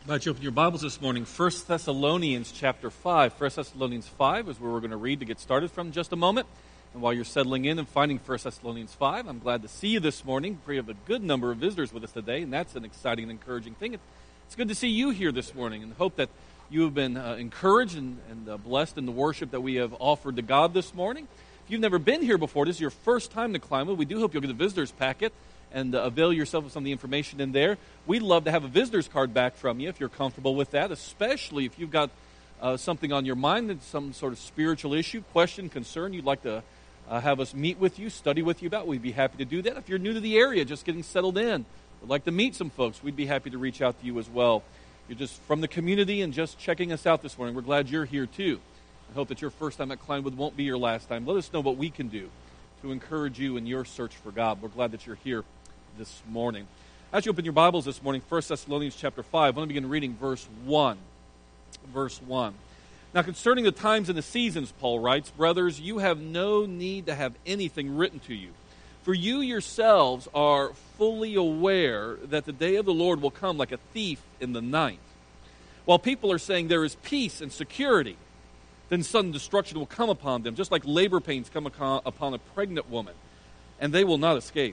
Glad you opened your Bibles this morning. 1 Thessalonians chapter 5. 1 Thessalonians 5 is where we're going to read to get started from in just a moment. And while you're settling in and finding 1 Thessalonians 5, I'm glad to see you this morning. We have a good number of visitors with us today, and that's an exciting and encouraging thing. It's good to see you here this morning, and hope that you have been encouraged and blessed in the worship that we have offered to God this morning. If you've never been here before, this is your first time to Kleinwood, we do hope you'll get the visitor's packet and avail yourself of some of the information in there. We'd love to have a visitor's card back from you if you're comfortable with that, especially if you've got something on your mind, some sort of spiritual issue, question, concern you'd like to have us meet with you, study with you about. We'd be happy to do that. If you're new to the area, just getting settled in, would like to meet some folks, we'd be happy to reach out to you as well. You're just from the community and just checking us out this morning. We're glad you're here too. I hope that your first time at Kleinwood won't be your last time. Let us know what we can do to encourage you in your search for God. We're glad that you're here this morning. As you open your Bibles this morning, 1 Thessalonians chapter 5, I want to begin reading verse 1. Verse 1. Now concerning the times and the seasons, Paul writes, brothers, you have no need to have anything written to you. For you yourselves are fully aware that the day of the Lord will come like a thief in the night. While people are saying there is peace and security, then sudden destruction will come upon them, just like labor pains come upon a pregnant woman, and they will not escape.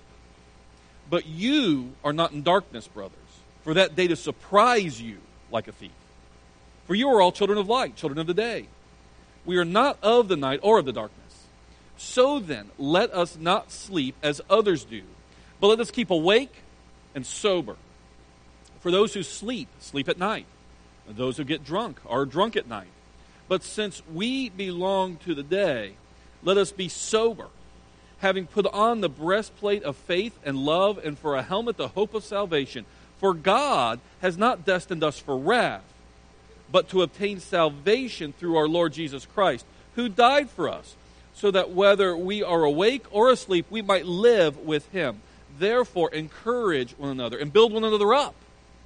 But you are not in darkness, brothers, for that day to surprise you like a thief. For you are all children of light, children of the day. We are not of the night or of the darkness. So then, let us not sleep as others do, but let us keep awake and sober. For those who sleep, sleep at night, and those who get drunk are drunk at night. But since we belong to the day, let us be sober, having put on the breastplate of faith and love, and for a helmet the hope of salvation. For God has not destined us for wrath, but to obtain salvation through our Lord Jesus Christ, who died for us, so that whether we are awake or asleep, we might live with him. Therefore, encourage one another and build one another up,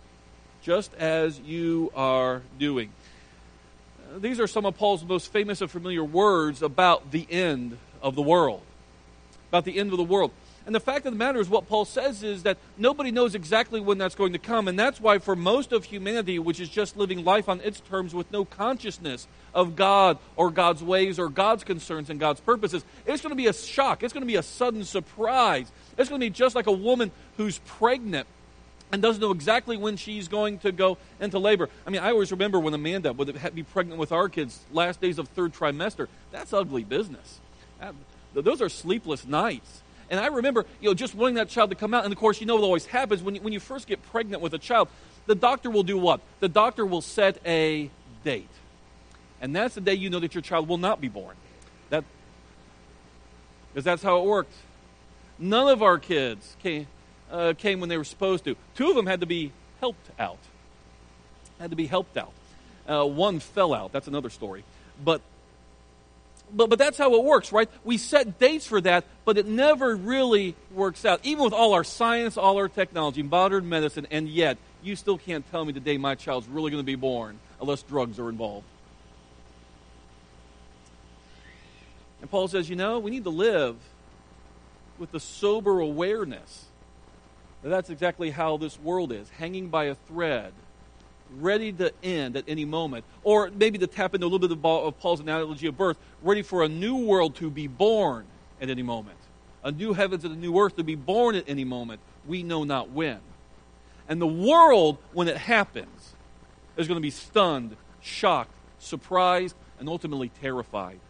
just as you are doing. These are some of Paul's most famous and familiar words about the end of the world. About the end of the world. And the fact of the matter is, what Paul says is that nobody knows exactly when that's going to come, and that's why for most of humanity, which is just living life on its terms with no consciousness of God or God's ways or God's concerns and God's purposes, it's going to be a shock. It's going to be a sudden surprise. It's going to be just like a woman who's pregnant and doesn't know exactly when she's going to go into labor. I mean, I always remember when Amanda would be pregnant with our kids last days of third trimester. That's ugly business. Those are sleepless nights. And I remember, just wanting that child to come out. And, of course, what always happens when you first get pregnant with a child, the doctor will do what? The doctor will set a date. And that's the day you know that your child will not be born. Because that's how it worked. None of our kids came when they were supposed to. 2 of them had to be helped out. One fell out. That's another story. But that's how it works, right? We set dates for that, but it never really works out. Even with all our science, all our technology, modern medicine, and yet you still can't tell me the day my child's really going to be born unless drugs are involved. And Paul says, we need to live with the sober awareness that that's exactly how this world is, hanging by a thread, ready to end at any moment. Or maybe to tap into a little bit of Paul's analogy of birth, ready for a new world to be born at any moment. A new heavens and a new earth to be born at any moment. We know not when. And the world, when it happens, is going to be stunned, shocked, surprised, and ultimately terrified.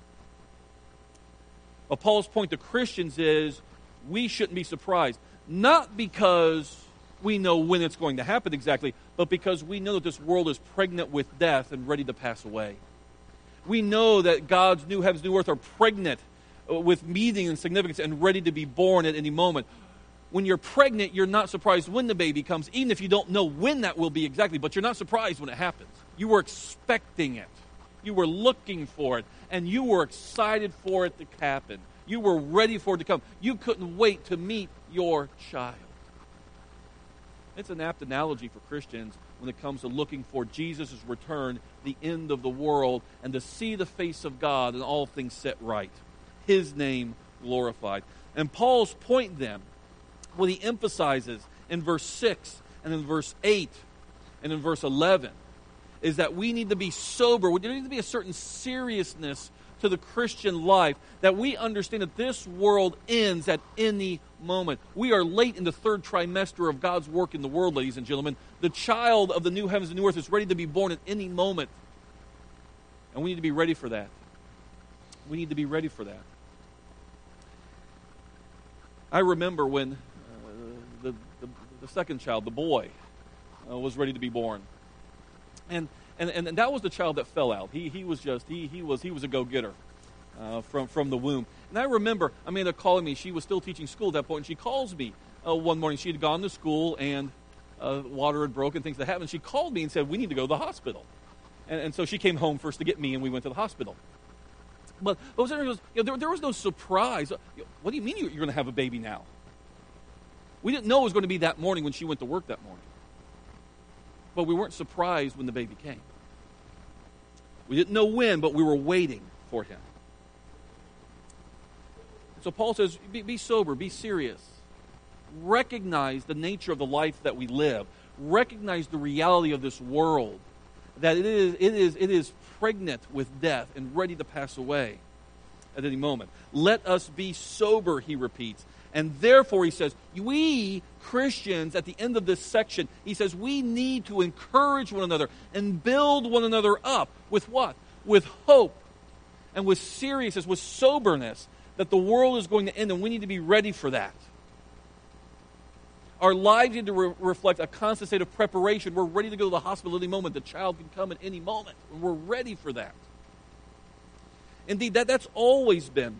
But Paul's point to Christians is we shouldn't be surprised. Not because we know when it's going to happen exactly, but because we know that this world is pregnant with death and ready to pass away. We know that God's new heavens, new earth are pregnant with meaning and significance and ready to be born at any moment. When you're pregnant, you're not surprised when the baby comes, even if you don't know when that will be exactly, but you're not surprised when it happens. You were expecting it. You were looking for it, and you were excited for it to happen. You were ready for it to come. You couldn't wait to meet your child. It's an apt analogy for Christians when it comes to looking for Jesus' return, the end of the world, and to see the face of God and all things set right. His name glorified. And Paul's point then, what he emphasizes in verse 6 and in verse 8, and in verse 11 is that we need to be sober. There needs to be a certain seriousness to the Christian life, that we understand that this world ends at any moment. We are late in the third trimester of God's work in the world, ladies and gentlemen. The child of the new heavens and new earth is ready to be born at any moment. And we need to be ready for that. We need to be ready for that. I remember when the second child, the boy, was ready to be born. And that was the child that fell out. He was a go-getter from the womb. And I remember Amanda calling me. She was still teaching school at that point. And she calls me one morning. She had gone to school and water had broken, things that happened. She called me and said, we need to go to the hospital. And so she came home first to get me, and we went to the hospital. But what was interesting was, there was no surprise. What do you mean you're going to have a baby now? We didn't know it was going to be that morning when she went to work that morning. But we weren't surprised when the baby came. We didn't know when, but we were waiting for him. So Paul says, be sober, be serious. Recognize the nature of the life that we live. Recognize the reality of this world, that it is pregnant with death and ready to pass away at any moment. Let us be sober, he repeats. And therefore, he says, we Christians, at the end of this section, he says, we need to encourage one another and build one another up with what? With hope and with seriousness, with soberness, that the world is going to end, and we need to be ready for that. Our lives need to reflect a constant state of preparation. We're ready to go to the hospital at any moment. The child can come at any moment. We're ready for that. Indeed, that's always been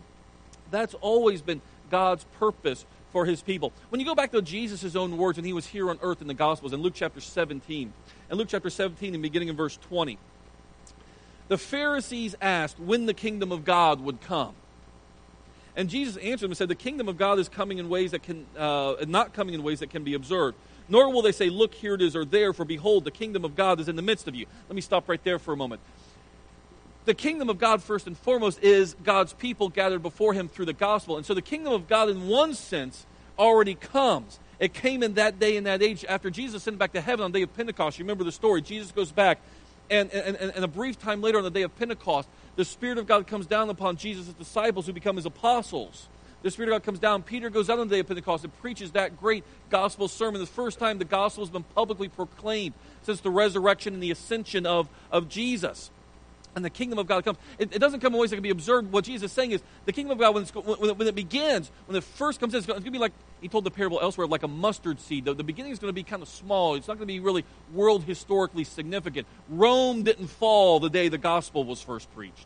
God's purpose for his people. When you go back to Jesus' own words when he was here on earth in the Gospels, in Luke chapter 17, and beginning in verse 20, the Pharisees asked when the kingdom of God would come. And Jesus answered them and said, the kingdom of God is coming in ways that can, not coming in ways that can be observed. Nor will they say, look, here it is, or there, for behold, the kingdom of God is in the midst of you. Let me stop right there for a moment. The kingdom of God, first and foremost, is God's people gathered before him through the gospel. And so the kingdom of God, in one sense, already comes. It came in that day and that age after Jesus ascended back to heaven on the day of Pentecost. You remember the story. Jesus goes back, and a brief time later on the day of Pentecost, the Spirit of God comes down upon Jesus' disciples who become his apostles. The Spirit of God comes down. Peter goes out on the day of Pentecost and preaches that great gospel sermon. The first time the gospel has been publicly proclaimed since the resurrection and the ascension of Jesus. And the kingdom of God comes. It doesn't come in ways that can be observed. What Jesus is saying is the kingdom of God, when it begins, when it first comes in, it's going to be like, he told the parable elsewhere, like a mustard seed. The beginning is going to be kind of small. It's not going to be really world historically significant. Rome didn't fall the day the gospel was first preached.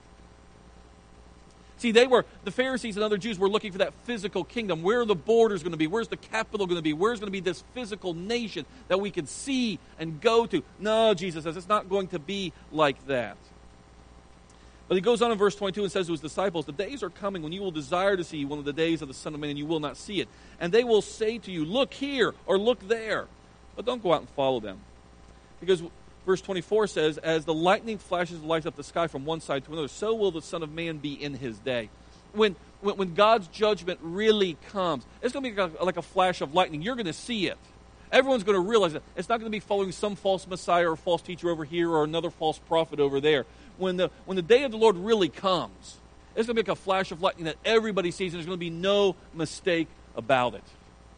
See, the Pharisees and other Jews were looking for that physical kingdom. Where are the borders going to be? Where's the capital going to be? Where's going to be this physical nation that we can see and go to? No, Jesus says, it's not going to be like that. But he goes on in verse 22 and says to his disciples, the days are coming when you will desire to see one of the days of the Son of Man, and you will not see it. And they will say to you, look here, or look there. But don't go out and follow them. Because verse 24 says, as the lightning flashes and lights up the sky from one side to another, so will the Son of Man be in his day. When God's judgment really comes, it's going to be like a flash of lightning. You're going to see it. Everyone's going to realize that. It's not going to be following some false Messiah or false teacher over here or another false prophet over there. When the day of the Lord really comes, it's going to be like a flash of lightning that everybody sees, and there's going to be no mistake about it.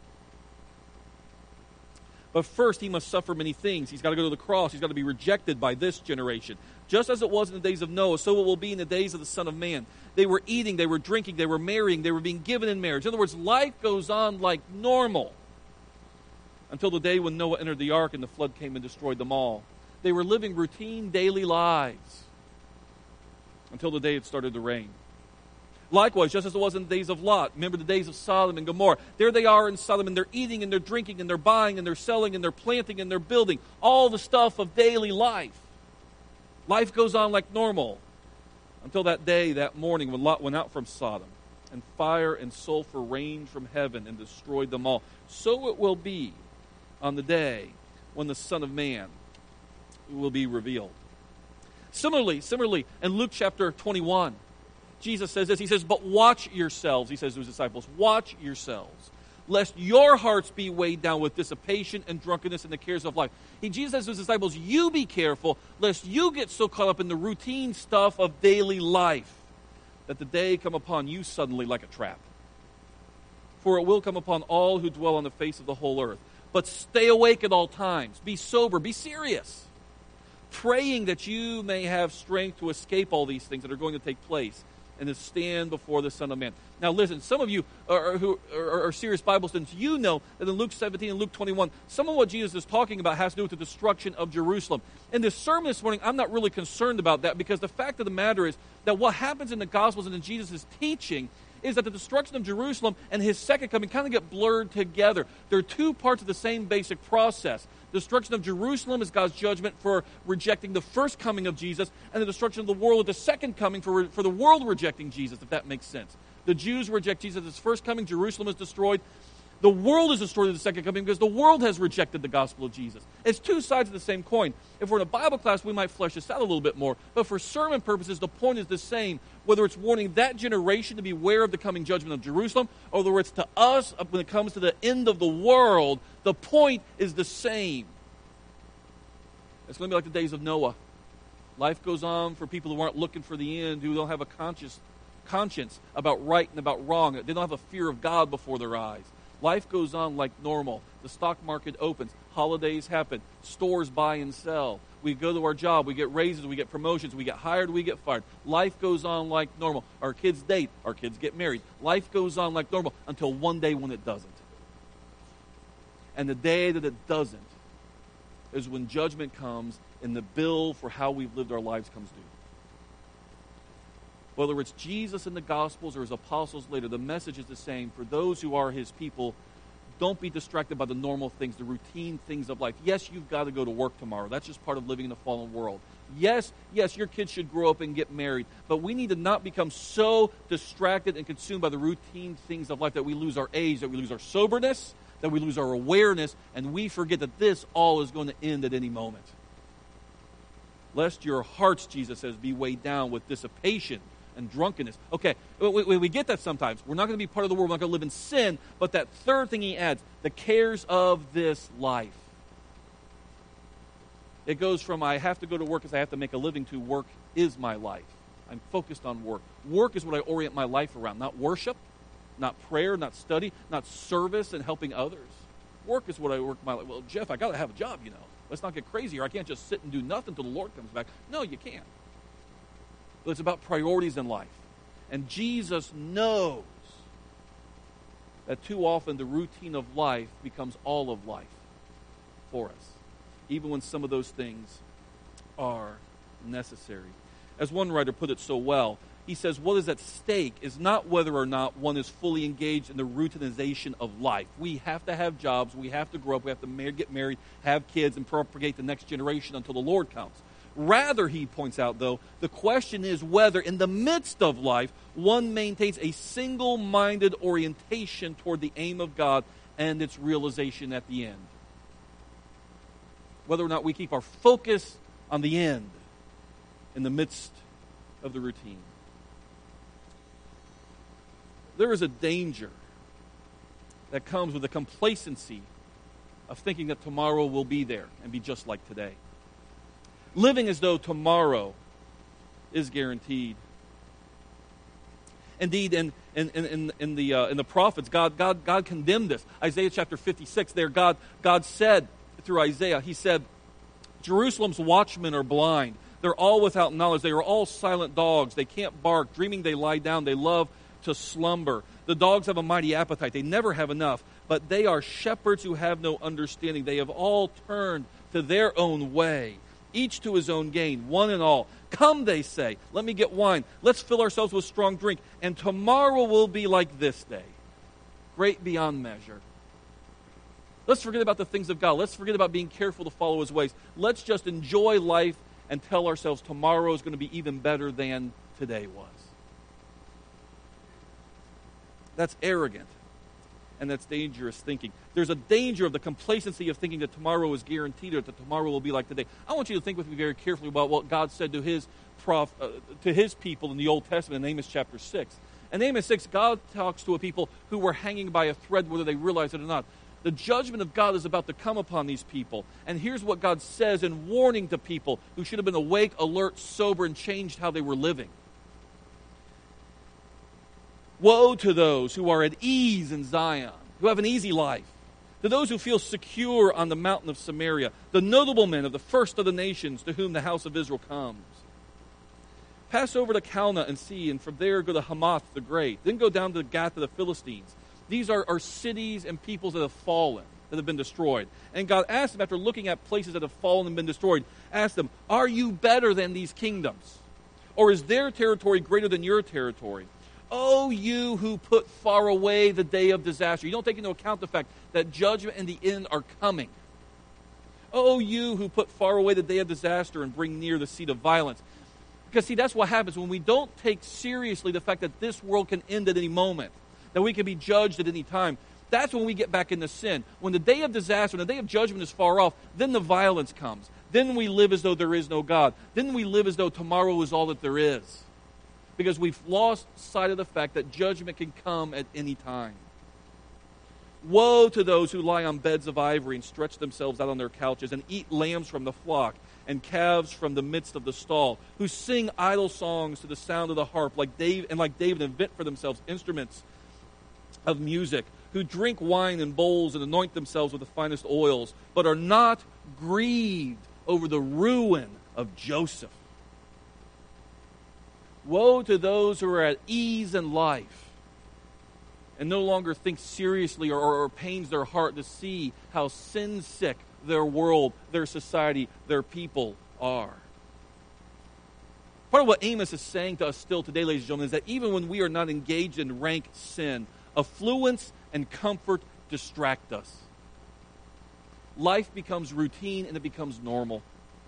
But first, he must suffer many things. He's got to go to the cross. He's got to be rejected by this generation. Just as it was in the days of Noah, so it will be in the days of the Son of Man. They were eating, they were drinking, they were marrying, they were being given in marriage. In other words, life goes on like normal until the day when Noah entered the ark and the flood came and destroyed them all. They were living routine daily lives until the day it started to rain. Likewise, just as it was in the days of Lot, remember the days of Sodom and Gomorrah. There they are in Sodom, and they're eating, and they're drinking, and they're buying, and they're selling, and they're planting, and they're building. All the stuff of daily life. Life goes on like normal until that day, that morning, when Lot went out from Sodom, and fire and sulfur rained from heaven and destroyed them all. So it will be on the day when the Son of Man will be revealed. Similarly, in Luke chapter 21, Jesus says this. He says, but watch yourselves, he says to his disciples, watch yourselves. lest your hearts be weighed down with dissipation and drunkenness and the cares of life. Jesus says to his disciples, you be careful, lest you get so caught up in the routine stuff of daily life that the day come upon you suddenly like a trap. For it will come upon all who dwell on the face of the whole earth. But stay awake at all times. Be sober. Be serious. Praying that you may have strength to escape all these things that are going to take place and to stand before the Son of Man. Now listen, some of you who are serious Bible students, you know that in Luke 17 and Luke 21, some of what Jesus is talking about has to do with the destruction of Jerusalem. In this sermon this morning, I'm not really concerned about that, because the fact of the matter is that what happens in the Gospels and in Jesus' teaching is that the destruction of Jerusalem and his second coming kind of get blurred together. They're two parts of the same basic process. The destruction of Jerusalem is God's judgment for rejecting the first coming of Jesus, and the destruction of the world is the second coming for the world rejecting Jesus, if that makes sense. The Jews reject Jesus at his first coming. Jerusalem is destroyed. The world is destroyed at the second coming because the world has rejected the gospel of Jesus. It's two sides of the same coin. If we're in a Bible class, we might flesh this out a little bit more. But for sermon purposes, the point is the same. Whether it's warning that generation to beware of the coming judgment of Jerusalem, or whether it's to us when it comes to the end of the world, the point is the same. It's going to be like the days of Noah. Life goes on for people who aren't looking for the end, who don't have a conscience about right and about wrong. They don't have a fear of God before their eyes. Life goes on like normal. The stock market opens. Holidays happen. Stores buy and sell. We go to our job. We get raises. We get promotions. We get hired. We get fired. Life goes on like normal. Our kids date. Our kids get married. Life goes on like normal until one day when it doesn't. And the day that it doesn't is when judgment comes and the bill for how we've lived our lives comes due. Whether it's Jesus in the Gospels or his apostles later, the message is the same. For those who are his people, don't be distracted by the normal things, the routine things of life. Yes, you've got to go to work tomorrow. That's just part of living in a fallen world. Yes, your kids should grow up and get married. But we need to not become so distracted and consumed by the routine things of life that we lose our age, that we lose our soberness, that we lose our awareness, and we forget that this all is going to end at any moment. Lest your hearts, Jesus says, be weighed down with dissipation and drunkenness. Okay, we get that sometimes. We're not going to be part of the world. We're not going to live in sin. But that third thing he adds, the cares of this life. It goes from I have to go to work because I have to make a living to work is my life. I'm focused on work. Work is what I orient my life around. Not worship, not prayer, not study, not service and helping others. Work is what I work my life. Well, Jeff, I got to have a job, you know. Let's not get crazy, or I can't just sit and do nothing until the Lord comes back. No, you can't. But it's about priorities in life. And Jesus knows that too often the routine of life becomes all of life for us, even when some of those things are necessary. As one writer put it so well, he says, what is at stake is not whether or not one is fully engaged in the routinization of life. We have to have jobs, we have to grow up, we have to get married, have kids, and propagate the next generation until the Lord comes. Rather, he points out, though, the question is whether in the midst of life, one maintains a single-minded orientation toward the aim of God and its realization at the end. Whether or not we keep our focus on the end in the midst of the routine. There is a danger that comes with the complacency of thinking that tomorrow will be there and be just like today. Living as though tomorrow is guaranteed. Indeed, in the prophets, God condemned this. Isaiah chapter 56, there God said through Isaiah, he said, Jerusalem's watchmen are blind. They're all without knowledge. They are all silent dogs. They can't bark. Dreaming they lie down. They love to slumber. The dogs have a mighty appetite. They never have enough. But they are shepherds who have no understanding. They have all turned to their own way. Each to his own gain, one and all. Come, they say, let me get wine. Let's fill ourselves with strong drink. And tomorrow will be like this day, great beyond measure. Let's forget about the things of God. Let's forget about being careful to follow his ways. Let's just enjoy life and tell ourselves tomorrow is going to be even better than today was. That's arrogant. And that's dangerous thinking. There's a danger of the complacency of thinking that tomorrow is guaranteed or that tomorrow will be like today. I want you to think with me very carefully about what God said to his people in the Old Testament in Amos chapter 6. In Amos 6, God talks to a people who were hanging by a thread whether they realize it or not. The judgment of God is about to come upon these people. And here's what God says in warning to people who should have been awake, alert, sober, and changed how they were living. Woe to those who are at ease in Zion, who have an easy life. To those who feel secure on the mountain of Samaria, the notable men of the first of the nations to whom the house of Israel comes. Pass over to Calneh and see, and from there go to Hamath the Great. Then go down to Gath of the Philistines. These are cities and peoples that have fallen, that have been destroyed. And God asked them, after looking at places that have fallen and been destroyed, asked them, are you better than these kingdoms? Or is their territory greater than your territory? Oh, you who put far away the day of disaster. You don't take into account the fact that judgment and the end are coming. Oh, you who put far away the day of disaster and bring near the seat of violence. Because, see, that's what happens when we don't take seriously the fact that this world can end at any moment, that we can be judged at any time. That's when we get back into sin. When the day of disaster, when the day of judgment is far off, then the violence comes. Then we live as though there is no God. Then we live as though tomorrow is all that there is. Because we've lost sight of the fact that judgment can come at any time. Woe to those who lie on beds of ivory and stretch themselves out on their couches and eat lambs from the flock and calves from the midst of the stall, who sing idle songs to the sound of the harp like David invent for themselves instruments of music, who drink wine in bowls and anoint themselves with the finest oils, but are not grieved over the ruin of Joseph. Woe to those who are at ease in life and no longer think seriously or pains their heart to see how sin-sick their world, their society, their people are. Part of what Amos is saying to us still today, ladies and gentlemen, is that even when we are not engaged in rank sin, affluence and comfort distract us. Life becomes routine and it becomes normal.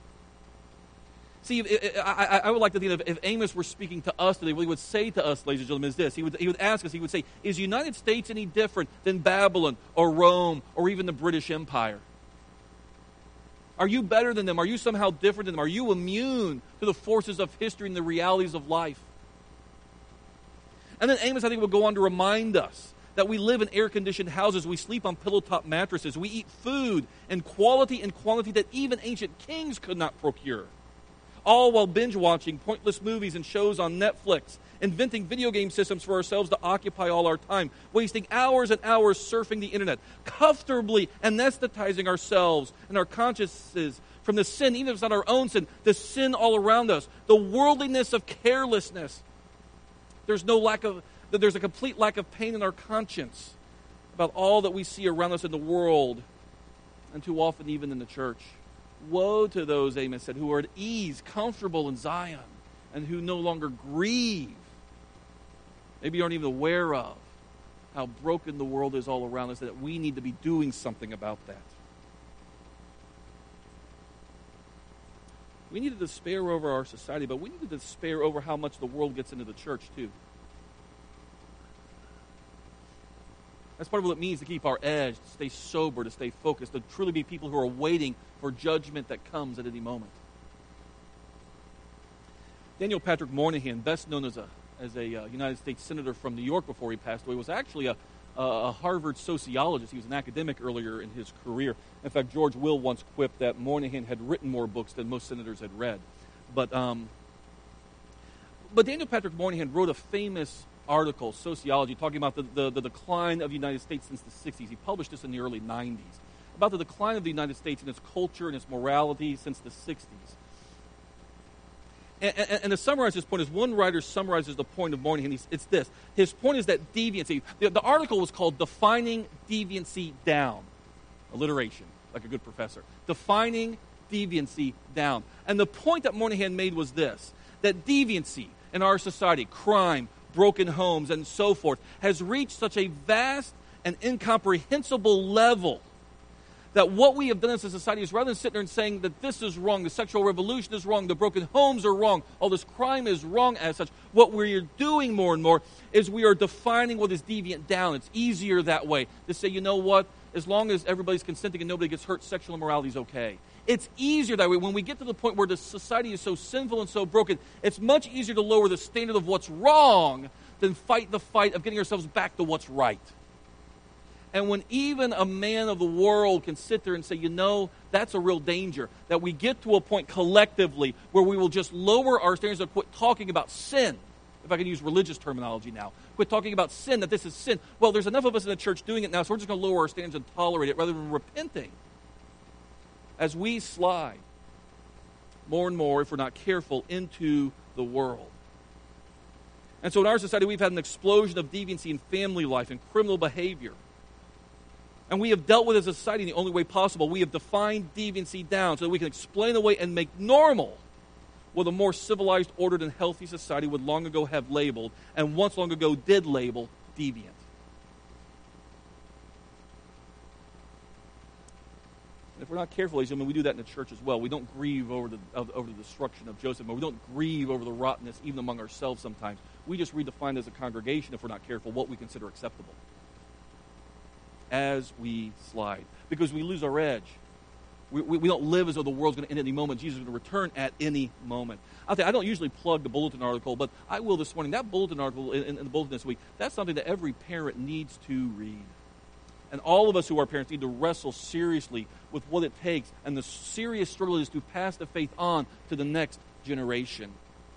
See, I would like to think if Amos were speaking to us today, what he would say to us, ladies and gentlemen, is this. He would ask us, he would say, is the United States any different than Babylon or Rome or even the British Empire? Are you better than them? Are you somehow different than them? Are you immune to the forces of history and the realities of life? And then Amos, I think, will go on to remind us that we live in air-conditioned houses. We sleep on pillow-top mattresses. We eat food in quality and quantity that even ancient kings could not procure. All while binge-watching pointless movies and shows on Netflix, inventing video game systems for ourselves to occupy all our time, wasting hours and hours surfing the internet, comfortably anesthetizing ourselves and our consciences from the sin, even if it's not our own sin, the sin all around us, the worldliness of carelessness. There's a complete lack of pain in our conscience about all that we see around us in the world, and too often even in the church. Woe to those, Amos said, who are at ease, comfortable in Zion, and who no longer grieve. Maybe aren't even aware of how broken the world is all around us, that we need to be doing something about that. We need to despair over our society, but we need to despair over how much the world gets into the church, too. That's part of what it means to keep our edge, to stay sober, to stay focused, to truly be people who are waiting for judgment that comes at any moment. Daniel Patrick Moynihan, best known as a United States Senator from New York before he passed away, was actually a Harvard sociologist. He was an academic earlier in his career. In fact, George Will once quipped that Moynihan had written more books than most senators had read. But Daniel Patrick Moynihan wrote a famous article, Sociology, talking about the decline of the United States since the 60s. He published this in the early 90s, about the decline of the United States and its culture and its morality since the 60s. And to summarize this point, as one writer summarizes the point of Moynihan, it's this. His point is that deviancy, the article was called Defining Deviancy Down. Alliteration, like a good professor. Defining Deviancy Down. And the point that Moynihan made was this, that deviancy in our society, crime, broken homes, and so forth, has reached such a vast and incomprehensible level that what we have done as a society is, rather than sitting there and saying that this is wrong, the sexual revolution is wrong, the broken homes are wrong, all this crime is wrong as such, what we're doing more and more is we are defining what is deviant down. It's easier that way to say, you know what, as long as everybody's consenting and nobody gets hurt, sexual immorality is okay. It's easier that way. When we get to the point where the society is so sinful and so broken, it's much easier to lower the standard of what's wrong than fight the fight of getting ourselves back to what's right. And when even a man of the world can sit there and say, that's a real danger, that we get to a point collectively where we will just lower our standards and quit talking about sin, if I can use religious terminology now, quit talking about sin, that this is sin. Well, there's enough of us in the church doing it now, so we're just going to lower our standards and tolerate it rather than repenting. As we slide more and more, if we're not careful, into the world. And so in our society, we've had an explosion of deviancy in family life and criminal behavior. And we have dealt with it as a society in the only way possible. We have defined deviancy down so that we can explain away and make normal what a more civilized, ordered, and healthy society would long ago have labeled, and once long ago did label, deviant. And if we're not careful, ladies and gentlemen, we do that in the church as well. We don't grieve over the destruction of Joseph, but we don't grieve over the rottenness even among ourselves sometimes. We just redefine as a congregation, if we're not careful, what we consider acceptable as we slide, because we lose our edge. We don't live as though the world's going to end at any moment. Jesus is going to return at any moment. I'll tell you, I don't usually plug the bulletin article, but I will this morning. That bulletin article in the bulletin this week, that's something that every parent needs to read. And all of us who are parents need to wrestle seriously with what it takes and the serious struggle it is to pass the faith on to the next generation.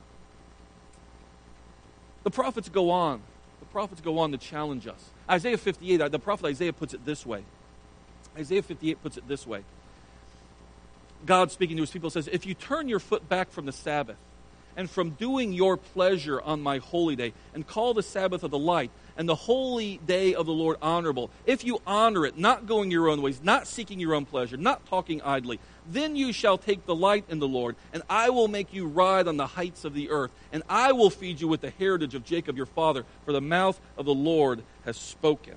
The prophets go on. The prophets go on to challenge us. Isaiah 58, the prophet Isaiah puts it this way. Isaiah 58 puts it this way. God speaking to his people says, if you turn your foot back from the Sabbath and from doing your pleasure on my holy day and call the Sabbath a delight and the holy day of the Lord honorable, if you honor it, not going your own ways, not seeking your own pleasure, not talking idly, then you shall take delight in the Lord, and I will make you ride on the heights of the earth, and I will feed you with the heritage of Jacob your father, for the mouth of the Lord has spoken.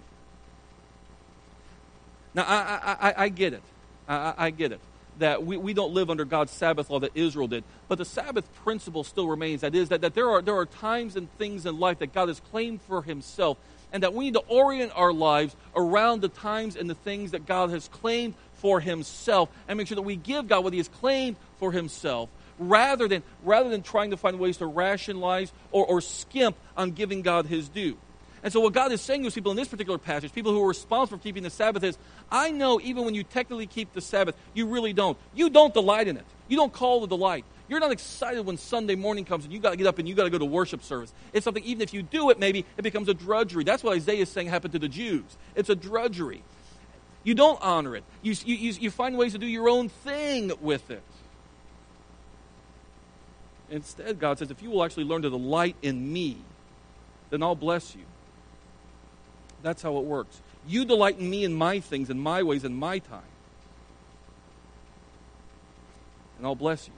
Now, I get it. I get it. That we don't live under God's Sabbath law that Israel did. But the Sabbath principle still remains. That is, that there are times and things in life that God has claimed for himself, and that we need to orient our lives around the times and the things that God has claimed for himself, and make sure that we give God what he has claimed for himself, rather than trying to find ways to rationalize or skimp on giving God his due. And so what God is saying to people in this particular passage, people who are responsible for keeping the Sabbath, is, I know even when you technically keep the Sabbath, you really don't. You don't delight in it. You don't call the delight. You're not excited when Sunday morning comes and you got to get up and you got to go to worship service. It's something, even if you do it, maybe it becomes a drudgery. That's what Isaiah is saying happened to the Jews. It's a drudgery. You don't honor it. You find ways to do your own thing with it. Instead, God says, if you will actually learn to delight in me, then I'll bless you. That's how it works. You delight in me and my things and my ways and my time. And I'll bless you.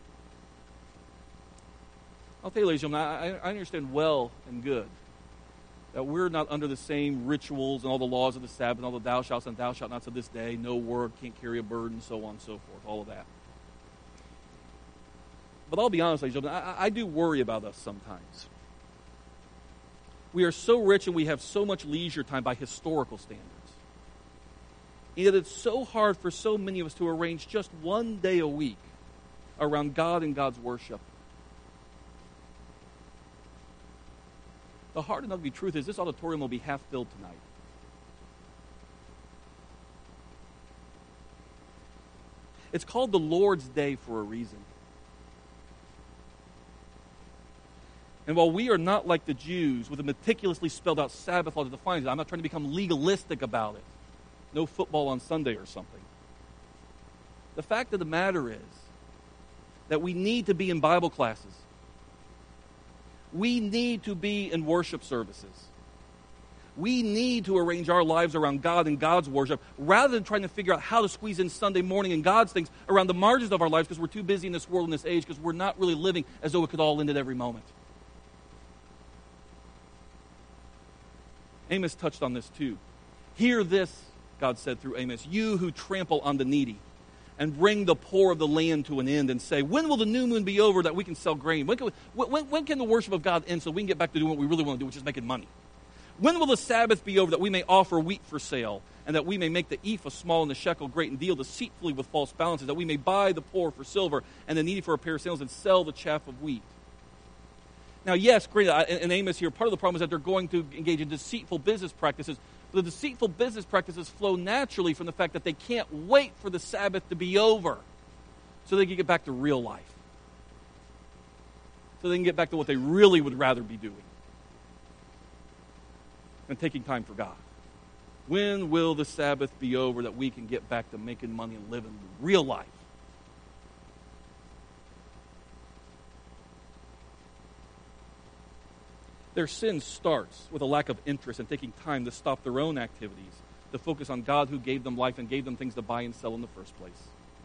I'll tell you, ladies and gentlemen, I understand well and good that we're not under the same rituals and all the laws of the Sabbath and all the thou shalt and thou shalt nots of this day, no word, can't carry a burden, so on and so forth, all of that. But I'll be honest, ladies and gentlemen, I do worry about us sometimes. We are so rich and we have so much leisure time by historical standards. And yet it's so hard for so many of us to arrange just one day a week around God and God's worship. The hard and ugly truth is this auditorium will be half filled tonight. It's called the Lord's Day for a reason. And while we are not like the Jews with a meticulously spelled out Sabbath law to define it, I'm not trying to become legalistic about it. No football on Sunday or something. The fact of the matter is that we need to be in Bible classes. We need to be in worship services. We need to arrange our lives around God and God's worship rather than trying to figure out how to squeeze in Sunday morning and God's things around the margins of our lives because we're too busy in this world in this age because we're not really living as though it could all end at every moment. Amos touched on this too. Hear this, God said through Amos, you who trample on the needy and bring the poor of the land to an end and say, when will the new moon be over that we can sell grain? When can the worship of God end so we can get back to doing what we really want to do, which is making money? When will the Sabbath be over that we may offer wheat for sale and that we may make the ephah small and the shekel great and deal deceitfully with false balances, that we may buy the poor for silver and the needy for a pair of sandals and sell the chaff of wheat? Now, yes, great, and Amos here, part of the problem is that they're going to engage in deceitful business practices. But the deceitful business practices flow naturally from the fact that they can't wait for the Sabbath to be over so they can get back to real life. So they can get back to what they really would rather be doing and taking time for God. When will the Sabbath be over that we can get back to making money and living real life? Their sin starts with a lack of interest in taking time to stop their own activities, to focus on God who gave them life and gave them things to buy and sell in the first place.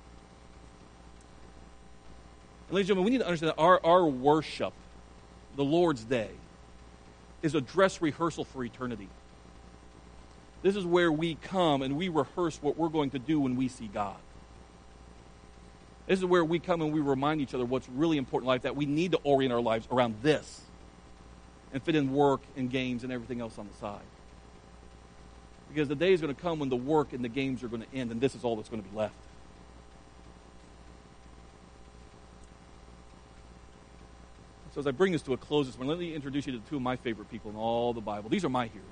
And ladies and gentlemen, we need to understand that our worship, the Lord's Day, is a dress rehearsal for eternity. This is where we come and we rehearse what we're going to do when we see God. This is where we come and we remind each other what's really important in life, that we need to orient our lives around this and fit in work and games and everything else on the side. Because the day is going to come when the work and the games are going to end, and this is all that's going to be left. So as I bring this to a close this morning, let me introduce you to two of my favorite people in all the Bible. These are my heroes.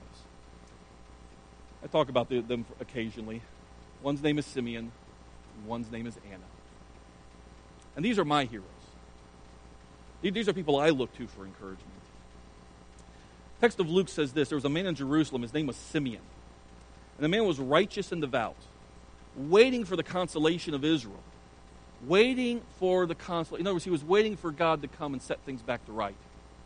I talk about them occasionally. One's name is Simeon, and one's name is Anna. And these are my heroes. These are people I look to for encouragement. The text of Luke says this: there was a man in Jerusalem, his name was Simeon. And the man was righteous and devout, waiting for the consolation of Israel. Waiting for the consolation. In other words, he was waiting for God to come and set things back to right.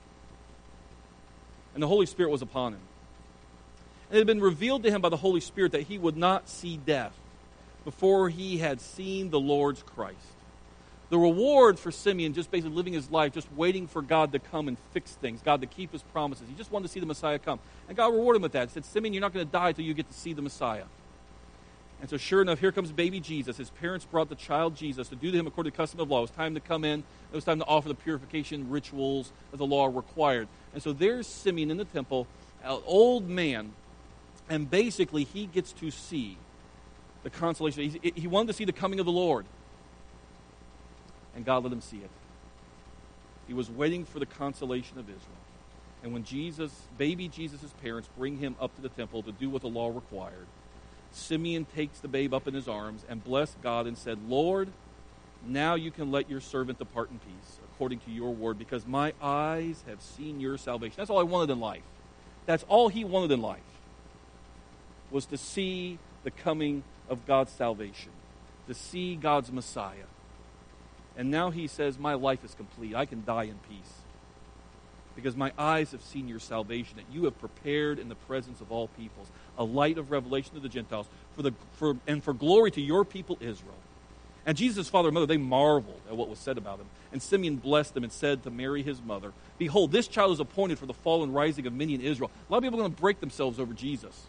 And the Holy Spirit was upon him. And it had been revealed to him by the Holy Spirit that he would not see death before he had seen the Lord's Christ. The reward for Simeon, just basically living his life, just waiting for God to come and fix things, God to keep his promises. He just wanted to see the Messiah come. And God rewarded him with that. He said, Simeon, you're not going to die until you get to see the Messiah. And so sure enough, here comes baby Jesus. His parents brought the child Jesus to do to him according to the custom of law. It was time to come in. It was time to offer the purification rituals that the law required. And so there's Simeon in the temple, an old man, and basically he gets to see the consolation. He wanted to see the coming of the Lord. And God let him see it. He was waiting for the consolation of Israel. And when baby Jesus' parents bring him up to the temple to do what the law required, Simeon takes the babe up in his arms and blessed God and said, Lord, now you can let your servant depart in peace according to your word, because my eyes have seen your salvation. That's all I wanted in life. That's all he wanted in life, was to see the coming of God's salvation, to see God's Messiah. And now he says, my life is complete. I can die in peace, because my eyes have seen your salvation, that you have prepared in the presence of all peoples a light of revelation to the Gentiles, for glory to your people Israel. And Jesus' father and mother, they marveled at what was said about him. And Simeon blessed them and said to Mary his mother, behold, this child is appointed for the fall and rising of many in Israel. A lot of people are going to break themselves over Jesus.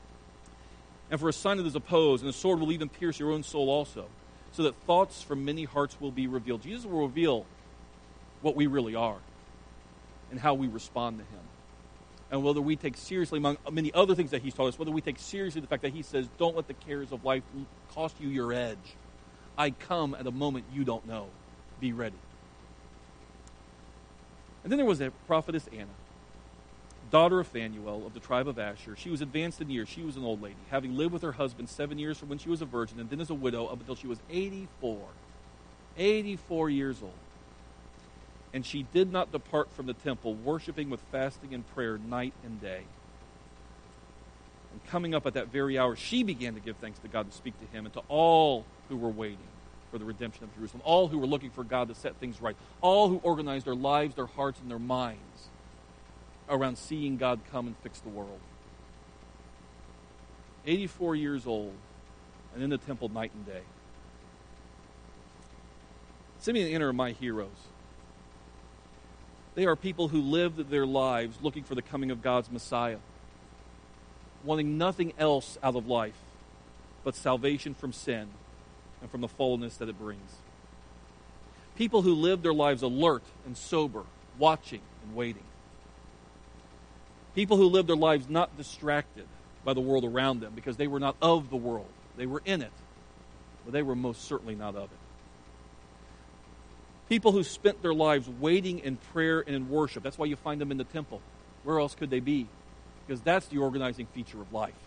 And for a sign that is opposed, and the sword will even pierce your own soul also, so that thoughts from many hearts will be revealed. Jesus will reveal what we really are and how we respond to him. And whether we take seriously, among many other things that he's taught us, whether we take seriously the fact that he says, don't let the cares of life cost you your edge. I come at a moment you don't know. Be ready. And then there was a prophetess Anna, daughter of Phanuel of the tribe of Asher. She was advanced in years. She was an old lady, having lived with her husband 7 years from when she was a virgin, and then as a widow up until she was 84. 84 years old. And she did not depart from the temple, worshiping with fasting and prayer night and day. And coming up at that very hour, she began to give thanks to God, to speak to him, and to all who were waiting for the redemption of Jerusalem, all who were looking for God to set things right, all who organized their lives, their hearts, and their minds around seeing God come and fix the world. 84 years old, and in the temple night and day. Simeon and Anna are my heroes. They are people who lived their lives looking for the coming of God's Messiah, wanting nothing else out of life but salvation from sin and from the fallenness that it brings. People who lived their lives alert and sober, watching and waiting. People who lived their lives not distracted by the world around them, because they were not of the world. They were in it, but they were most certainly not of it. People who spent their lives waiting in prayer and in worship. That's why you find them in the temple. Where else could they be? Because that's the organizing feature of life.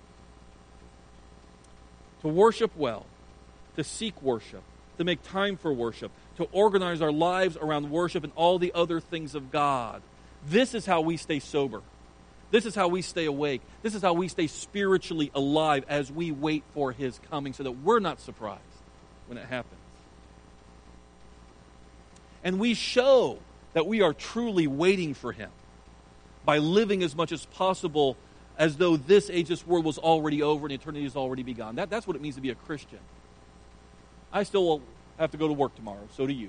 To worship well, to seek worship, to make time for worship, to organize our lives around worship and all the other things of God. This is how we stay sober. This is how we stay awake. This is how we stay spiritually alive as we wait for His coming so that we're not surprised when it happens. And we show that we are truly waiting for Him by living as much as possible as though this age, this world was already over and eternity has already begun. That's what it means to be a Christian. I still have to go to work tomorrow. So do you.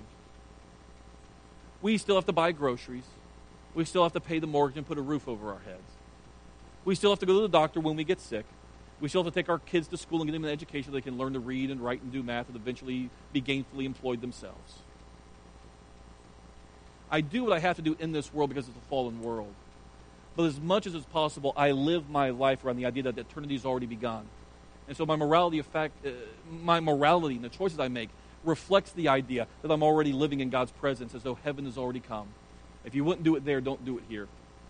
We still have to buy groceries. We still have to pay the mortgage and put a roof over our heads. We still have to go to the doctor when we get sick. We still have to take our kids to school and get them an education so they can learn to read and write and do math and eventually be gainfully employed themselves. I do what I have to do in this world because it's a fallen world. But as much as it's possible, I live my life around the idea that eternity has already begun. And so my morality and the choices I make reflects the idea that I'm already living in God's presence as though heaven has already come. If you wouldn't do it there, don't do it here.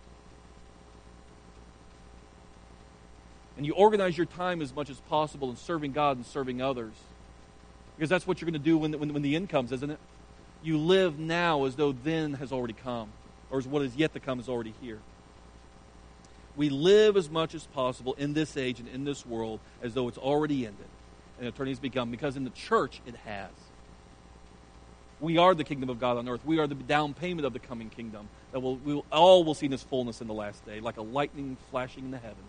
And you organize your time as much as possible in serving God and serving others. Because that's what you're going to do when the end comes, isn't it? You live now as though then has already come, or as what is yet to come is already here. We live as much as possible in this age and in this world as though it's already ended and eternity has begun, because in the church it has. We are the kingdom of God on earth. We are the down payment of the coming kingdom that we all will see in its fullness in the last day, like a lightning flashing in the heavens.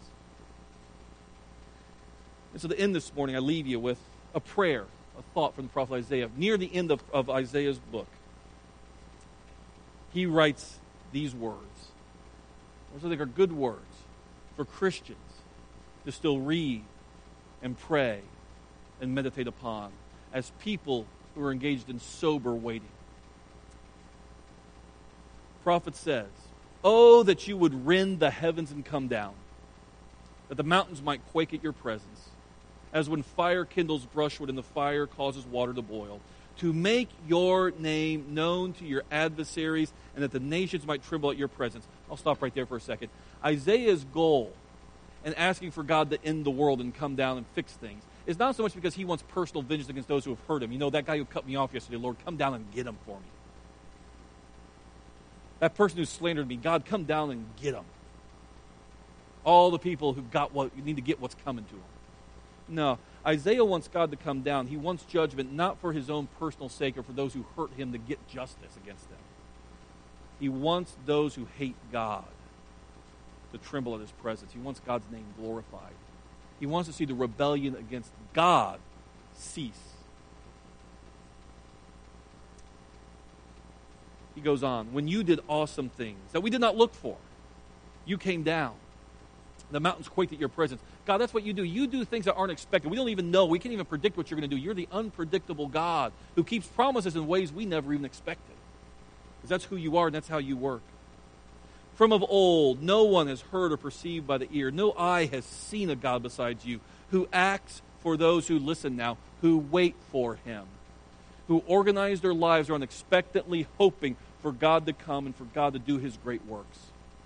And so to end this morning, I leave you with a prayer, a thought from the prophet Isaiah. Near the end of Isaiah's book, he writes these words. Those I think are good words for Christians to still read and pray and meditate upon as people who are engaged in sober waiting. The prophet says, "Oh, that you would rend the heavens and come down, that the mountains might quake at your presence, as when fire kindles brushwood and the fire causes water to boil, to make your name known to your adversaries, and that the nations might tremble at your presence." I'll stop right there for a second. Isaiah's goal in asking for God to end the world and come down and fix things is not so much because he wants personal vengeance against those who have hurt him. You know, that guy who cut me off yesterday, Lord, come down and get him for me. That person who slandered me, God, come down and get him. All the people who got what you need to get what's coming to them. No, Isaiah wants God to come down. He wants judgment not for his own personal sake or for those who hurt him to get justice against them. He wants those who hate God to tremble at his presence. He wants God's name glorified. He wants to see the rebellion against God cease. He goes on, when you did awesome things that we did not look for, you came down. The mountains quaked at your presence. God, that's what you do. You do things that aren't expected. We don't even know. We can't even predict what you're going to do. You're the unpredictable God who keeps promises in ways we never even expected. Because that's who you are and that's how you work. From of old, no one has heard or perceived by the ear. No eye has seen a God besides you, who acts for those who listen now, who wait for him, who organize their lives around expectantly hoping for God to come and for God to do his great works.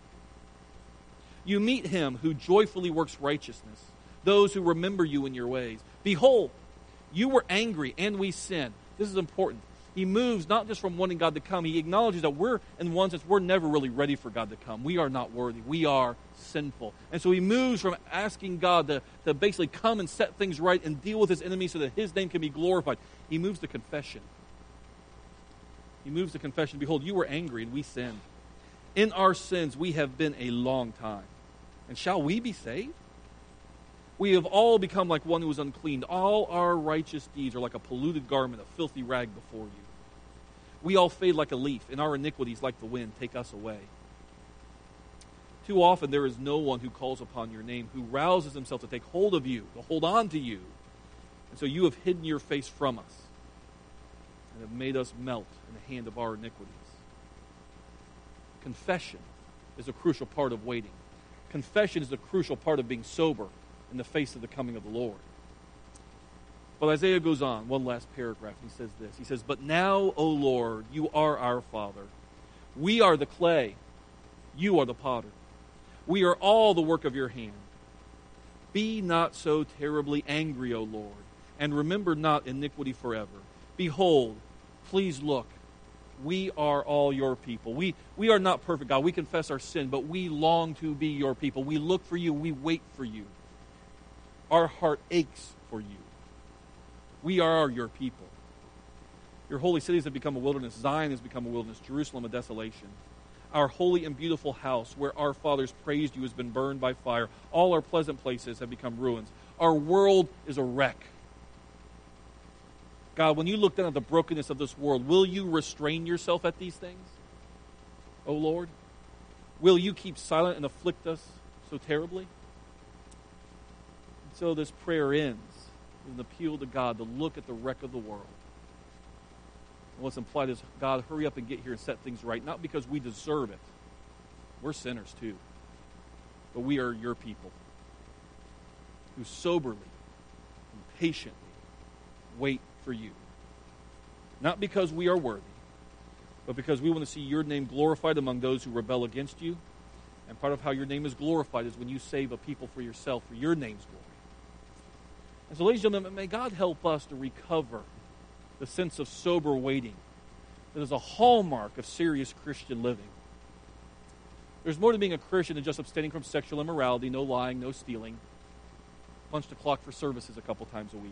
You meet him who joyfully works righteousness, those who remember you in your ways. Behold, you were angry and we sinned. This is important. He moves not just from wanting God to come. He acknowledges that we're, in one sense, we're never really ready for God to come. We are not worthy. We are sinful. And so he moves from asking God to basically come and set things right and deal with his enemies so that his name can be glorified. He moves to confession. He moves to confession. Behold, you were angry and we sinned. In our sins we have been a long time. And shall we be saved? We have all become like one who is unclean. All our righteous deeds are like a polluted garment, a filthy rag before you. We all fade like a leaf, and our iniquities, like the wind, take us away. Too often there is no one who calls upon your name, who rouses himself to take hold of you, to hold on to you. And so you have hidden your face from us and have made us melt in the hand of our iniquities. Confession is a crucial part of waiting. Confession is a crucial part of being sober in the face of the coming of the Lord. But Isaiah goes on, one last paragraph, and he says this. He says, "But now, O Lord, you are our Father. We are the clay. You are the potter. We are all the work of your hand. Be not so terribly angry, O Lord, and remember not iniquity forever. Behold, please look, we are all your people. We are not perfect, God. We confess our sin, but we long to be your people. We look for you. We wait for you. Our heart aches for you. We are your people. Your holy cities have become a wilderness. Zion has become a wilderness. Jerusalem a desolation. Our holy and beautiful house, where our fathers praised you, has been burned by fire. All our pleasant places have become ruins. Our world is a wreck. God, when you look down at the brokenness of this world, will you restrain yourself at these things? O Lord? Will you keep silent and afflict us so terribly?" And so this prayer ends with an appeal to God to look at the wreck of the world. And what's implied is, God, hurry up and get here and set things right, not because we deserve it. We're sinners too. But we are your people who soberly and patiently wait for you. Not because we are worthy, but because we want to see your name glorified among those who rebel against you. And part of how your name is glorified is when you save a people for yourself, for your name's glory. And so, ladies and gentlemen, may God help us to recover the sense of sober waiting that is a hallmark of serious Christian living. There's more to being a Christian than just abstaining from sexual immorality, no lying, no stealing, punch the clock for services a couple times a week.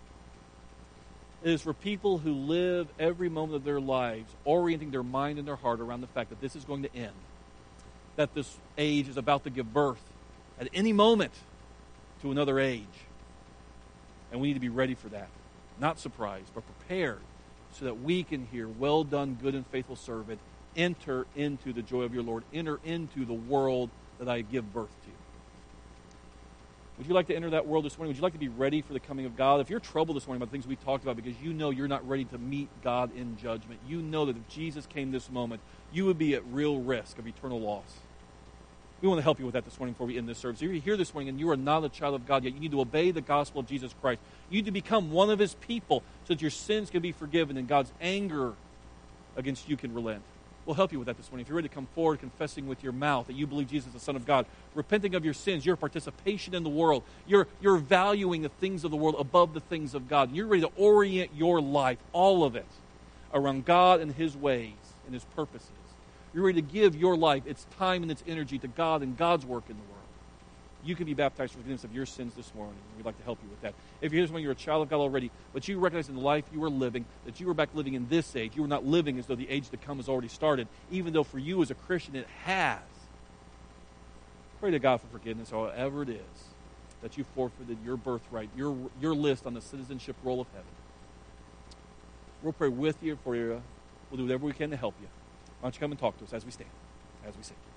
It is for people who live every moment of their lives orienting their mind and their heart around the fact that this is going to end, that this age is about to give birth at any moment to another age. And we need to be ready for that. Not surprised, but prepared so that we can hear, "Well done, good and faithful servant. Enter into the joy of your Lord. Enter into the world that I give birth to." Would you like to enter that world this morning? Would you like to be ready for the coming of God? If you're troubled this morning about the things we talked about because you know you're not ready to meet God in judgment, you know that if Jesus came this moment, you would be at real risk of eternal loss. We want to help you with that this morning before we end this service. If you're here this morning and you are not a child of God yet, you need to obey the gospel of Jesus Christ. You need to become one of his people so that your sins can be forgiven and God's anger against you can relent. We'll help you with that this morning. If you're ready to come forward confessing with your mouth that you believe Jesus is the Son of God, repenting of your sins, your participation in the world, you're valuing the things of the world above the things of God. You're ready to orient your life, all of it, around God and his ways and his purposes. You're ready to give your life, its time and its energy to God and God's work in the world. You can be baptized for forgiveness of your sins this morning. We'd like to help you with that. If you're here this morning, you're a child of God already, but you recognize in the life you are living that you are back living in this age. You are not living as though the age to come has already started, even though for you as a Christian it has. Pray to God for forgiveness, however it is that you forfeited your birthright, your list on the citizenship roll of heaven. We'll pray with you, for you. We'll do whatever we can to help you. Why don't you come and talk to us as we stand, as we sing.